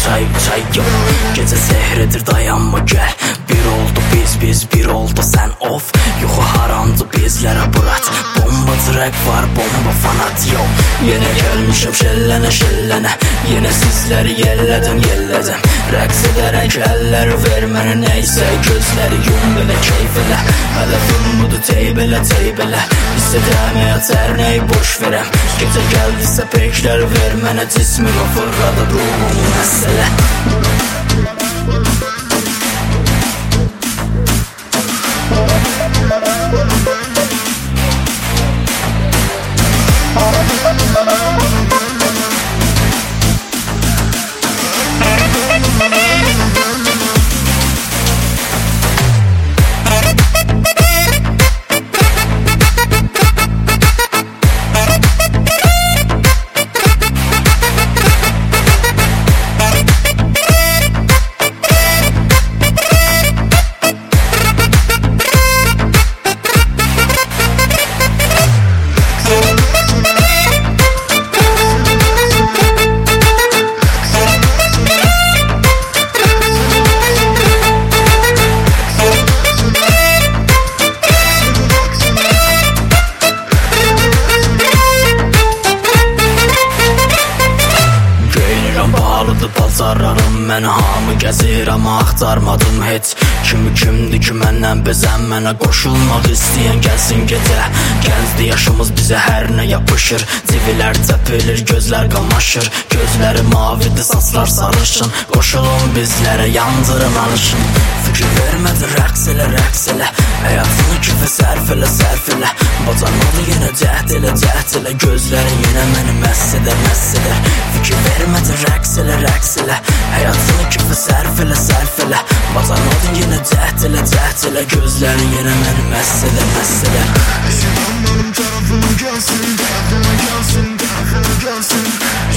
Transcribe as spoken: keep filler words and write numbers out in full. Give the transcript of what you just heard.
çay çay yok. Gece sehredir dayanma gel. Bir oldu biz biz bir oldu sen of. Yuxu haramdı bizlərə bırat. Bomba track var bomba fanat yok. Yine gelmişim şellene şellene. Yine sizleri yelledim yelledim. Rəqs edərək əlləri ver mənə neysə. Gözləri yum belə keyf elə. Hədəfim budur teybələ teybələ. Hiss edəm yatər neyi boş verəm. Gecə gəldisə peklər ver mənə. Cismimi fırladı ruhumu məsələ. Bazarlarım mən hamı gəzirəm axtarmadım heç. Kimi kimdir ki məndən bezən mənə qoşulmaq istəyən gəlsin gecə. Gəncdir yaşımız bizə hər nə yapışır. Civilər təpilir gözlər qamaşır. Gözləri mavidir saçlar sarışın. Qoşulun bizlərə yandırın alışın. Fikir vermədi rəqs elə rəqs elə. Həyatını küfə sərf elə sərf elə. Bacanmadı yenə cəhd elə cəhd elə. Gözlərin yenə məni məss edər məss edər. Fikir vermədi rəqs elə rəqs elə. Həyatını küfə sərf elə sərf elə. Bacanmadı yenə cəhd elə cəhd elə. Gözlərin yenə məni məss edər məss edər. Eşidən benim tərəfimə gəlsin, tərəfimə gəlsin, tərəfimə gəlsin.